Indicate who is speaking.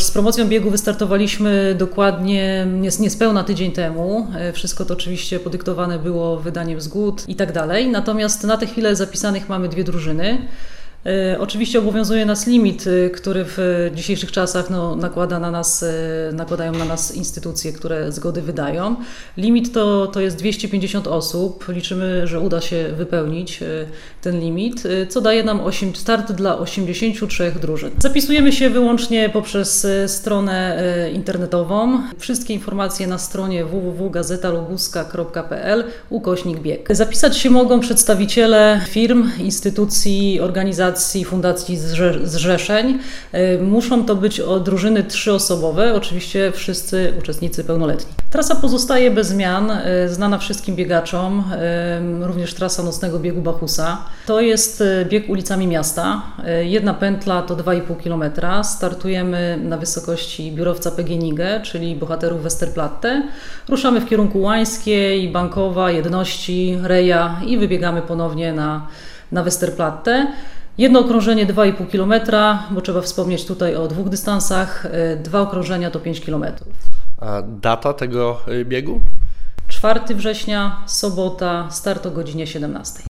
Speaker 1: z promocją biegu wystartowaliśmy dokładnie niespełna tydzień temu. Wszystko to oczywiście podyktowane było wydaniem zgód i tak dalej. Natomiast na tę chwilę zapisanych mamy 2 drużyny. Oczywiście obowiązuje nas limit, który w dzisiejszych czasach nakładają na nas instytucje, które zgody wydają. Limit to jest 250 osób. Liczymy, że uda się wypełnić ten limit, co daje nam start dla 83 drużyn. Zapisujemy się wyłącznie poprzez stronę internetową. Wszystkie informacje na stronie www.gazetaloguska.pl/bieg. Zapisać się mogą przedstawiciele firm, instytucji, organizacji, fundacji, zrzeszeń. Muszą to być drużyny 3-osobowe, oczywiście wszyscy uczestnicy pełnoletni. Trasa pozostaje bez zmian, znana wszystkim biegaczom, również trasa nocnego biegu Bachusa. To jest bieg ulicami miasta. Jedna pętla to 2,5 km. Startujemy na wysokości biurowca PGNiG, czyli bohaterów Westerplatte. Ruszamy w kierunku Łańskiej, Bankowa, Jedności, Reja i wybiegamy ponownie na Westerplatte. Jedno okrążenie 2,5 km, bo trzeba wspomnieć tutaj o 2 dystansach. 2 okrążenia to 5 km.
Speaker 2: A data tego biegu?
Speaker 1: 4 września, sobota, start o godzinie 17.